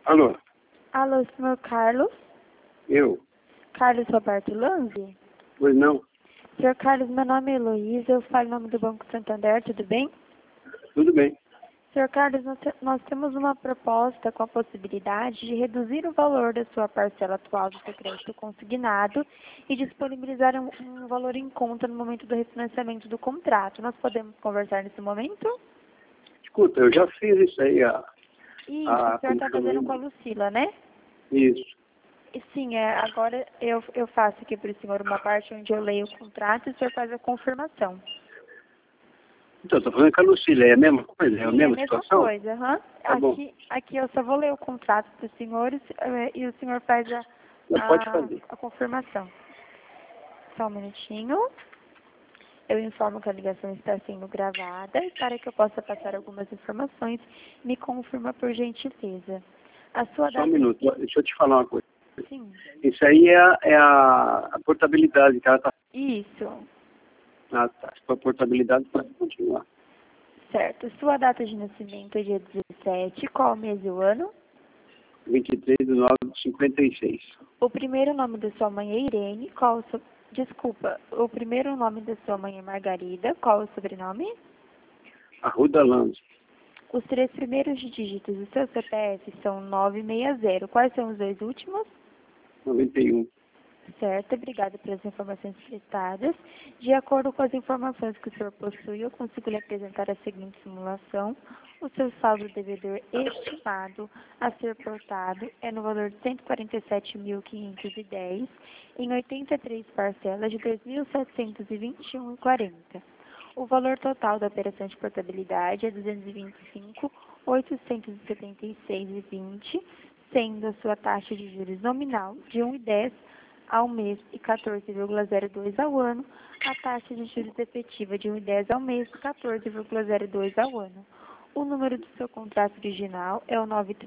Alô, Alô, senhor Carlos? eu? Carlos Roberto Lanzi? Pois não? Senhor Carlos, meu nome é Heloísa, eu falo em nome do Banco Santander, tudo bem? Tudo bem. Senhor Carlos, nós temos uma proposta com a possibilidade de reduzir o valor da sua parcela atual do seu crédito consignado e disponibilizar um valor em conta no momento do refinanciamento do contrato. Nós podemos conversar nesse momento? Escuta, eu já fiz isso aí, Isso, o senhor como está chama fazendo com a aí? Lucila, né? Isso. E sim, agora eu faço aqui para o senhor uma parte onde eu leio o contrato e o senhor faz a confirmação. Então, estou falando com a Lucília, é a mesma coisa? É a Sim, é a mesma mesma situação? coisa, aham. Tá bom. Aqui eu só vou ler o contrato para o senhor e o senhor faz Pode fazer. a confirmação. Só um minutinho. Eu informo que a ligação está sendo gravada e para que eu possa passar algumas informações, me confirma por gentileza. A sua Só um data... minuto, deixa eu te falar uma coisa. Sim, Isso aí é a portabilidade que ela está... isso. Ah, tá. Se for portabilidade, pode continuar. Certo. Sua data de nascimento é dia 17. Qual mês e o ano? 23/9/56. O primeiro nome da sua mãe é Irene. Qual o seu... Desculpa. O primeiro nome da sua mãe é Margarida. Qual o sobrenome? Arruda Lanz, Os três primeiros dígitos do seu CPF são 960. Quais são os dois últimos? 91. Certo, obrigada pelas informações prestadas. De acordo com as informações que o senhor possui, eu consigo lhe apresentar a seguinte simulação. O seu saldo devedor estimado a ser portado é no valor de 147.510 em 83 parcelas de 2.721,40. O valor total da operação de portabilidade é 225.876,20, sendo a sua taxa de juros nominal de 1,10 ao mês e 14,02 ao ano, a taxa de juros efetiva de 1,10 ao mês e 14,02 ao ano. O número do seu contrato original é o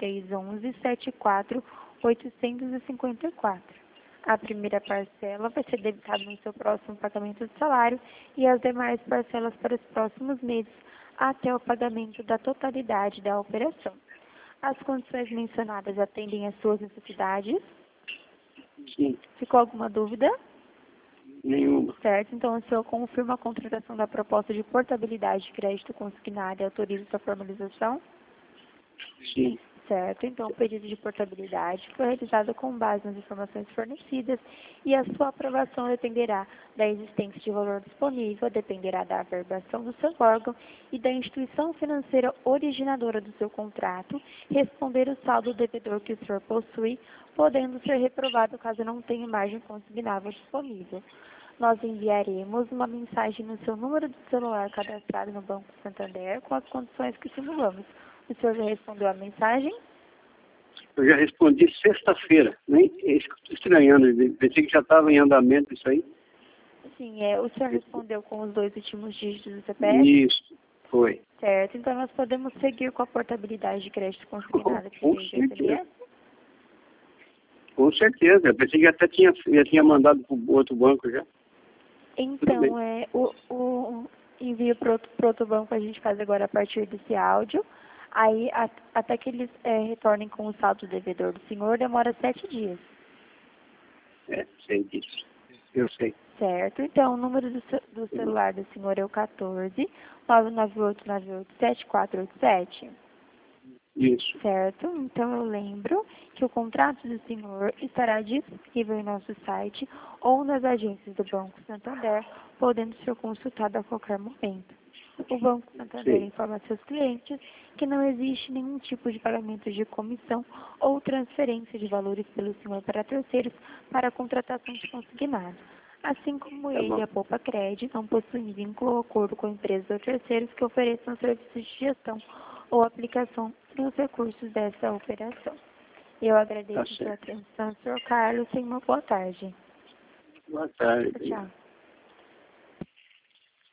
9311-74854. A primeira parcela vai ser debitada no seu próximo pagamento de salário e as demais parcelas para os próximos meses até o pagamento da totalidade da operação. As condições mencionadas atendem às suas necessidades? Sim, Ficou alguma dúvida? nenhuma. Certo, então o senhor confirma a contratação da proposta de portabilidade de crédito consignado e autoriza sua formalização? Sim. Certo, então o pedido de portabilidade foi realizado com base nas informações fornecidas e a sua aprovação dependerá da existência de valor disponível, dependerá da averbação do seu órgão e da instituição financeira originadora do seu contrato, responder o saldo devedor que o senhor possui, podendo ser reprovado caso não tenha margem consignável disponível. Nós enviaremos uma mensagem no seu número de celular cadastrado no Banco Santander com as condições que simulamos. O senhor já respondeu a mensagem? Eu já respondi sexta-feira. Nem estou estranhando. Pensei que já estava em andamento isso aí. Sim, o senhor respondeu com os dois últimos dígitos do CPF? Isso, foi. Certo, então nós podemos seguir com a portabilidade de crédito consignada que Com veio do certeza. SMS? Com certeza. Eu pensei que até já tinha mandado para o outro banco já. Então, bem. o envio para outro banco a gente faz agora a partir desse áudio. Aí, até que eles retornem com o saldo devedor do senhor, demora 7 dias. Sei disso. Eu sei. Certo, então o número do celular do senhor é o 14 998987487. Isso. Certo, então eu lembro que o contrato do senhor estará disponível em nosso site ou nas agências do Banco Santander, podendo ser consultado a qualquer momento. O Banco Santander Sei. informa a seus clientes que não existe nenhum tipo de pagamento de comissão ou transferência de valores pelo senhor para terceiros para a contratação de consignado. Assim como Tá ele, bom. a Poupa Cred, não possuem vínculo ou acordo com empresas ou terceiros que ofereçam serviços de gestão ou aplicação dos recursos dessa operação. Eu Tá agradeço a sua certo. atenção, Sr. Carlos, e uma boa tarde. Boa tarde. Tchau.